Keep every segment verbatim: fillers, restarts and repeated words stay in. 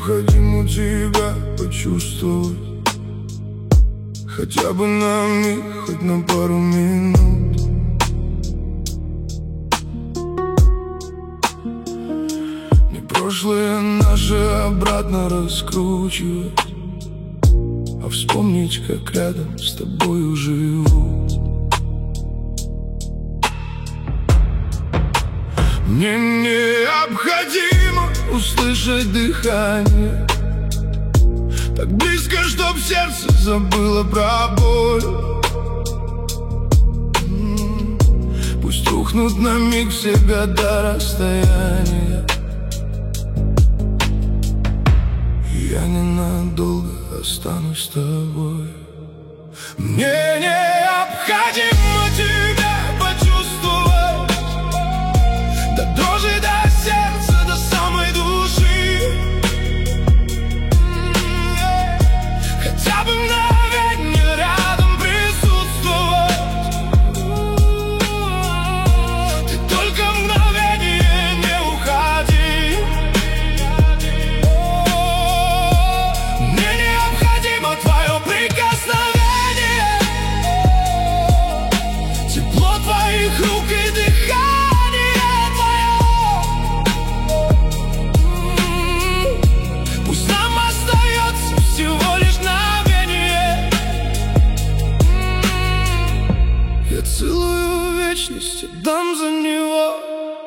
необходимо тебя почувствовать, хотя бы на миг, хоть на пару минут. Не прошлое наше обратно раскручивать, а вспомнить, как рядом с тобою живут. Мне необходимо услышать дыхание так близко, чтоб сердце забыло про боль. Пусть рухнут на миг все года расстояния, я ненадолго останусь с тобой. Мне необходимо тебя почувствовать, до дрожи, до сердца, до самой души. Хотя бы мгновенье рядом присутствовать. Ты только мгновенье не уходи. Мне необходимо твое прикосновение, тепло твоих рук и дыхание твое. Пусть нам остается всего лишь мгновение. Я целую вечность отдам за него.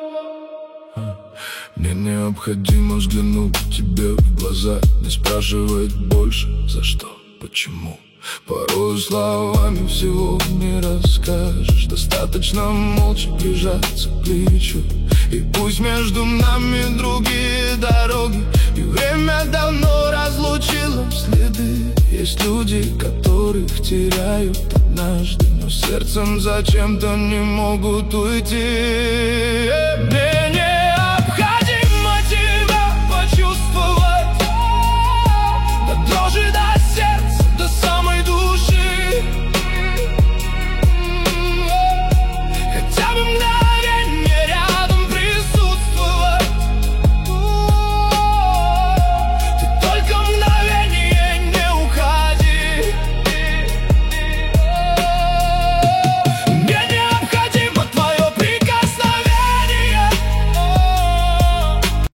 Мне необходимо взглянуть тебе в глаза, не спрашивать больше за что, почему. Порой словами всего не расскажешь, достаточно молча прижаться к плечу. И пусть между нами другие дороги, и время давно разлучило следы. Есть люди, которых теряют однажды, но сердцем зачем-то не могут уйти. Мне